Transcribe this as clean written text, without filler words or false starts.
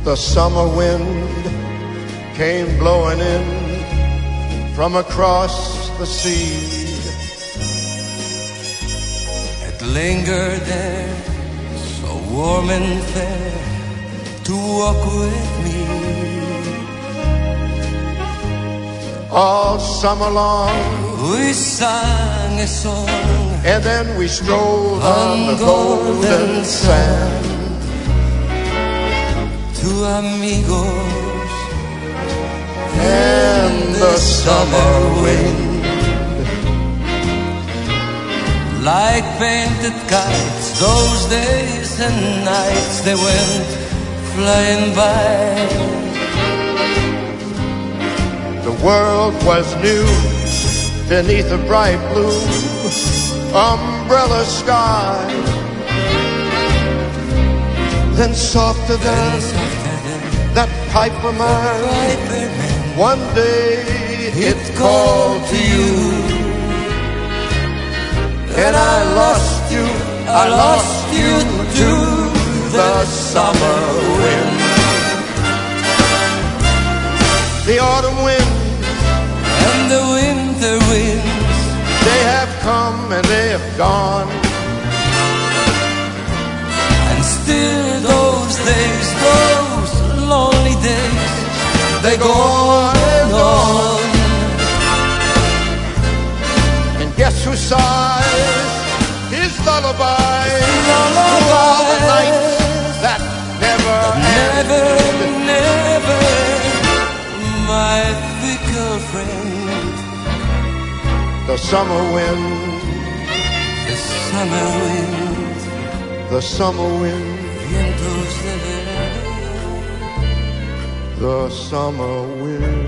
The summer wind came blowing in from across the sea. It lingered there, so warm and fair, to walk with me. All summer long we sang a song, and then we strolled on the golden sand. Two amigos and the summer wind, like painted kites, those days and nights they went flying by. The world was new beneath a bright blue umbrella sky. Then softer than that pipe of mine, one day it called to you, and I lost you to the summer wind. The autumn wind and the winter winds, they have come and they have gone, and still those days, those lonely days, they go on and on. And guess who sighs his lullaby? All the nights that never never, my fickle friend. The summer wind, the summer wind, the summer wind, vientos de verano, the summer wind.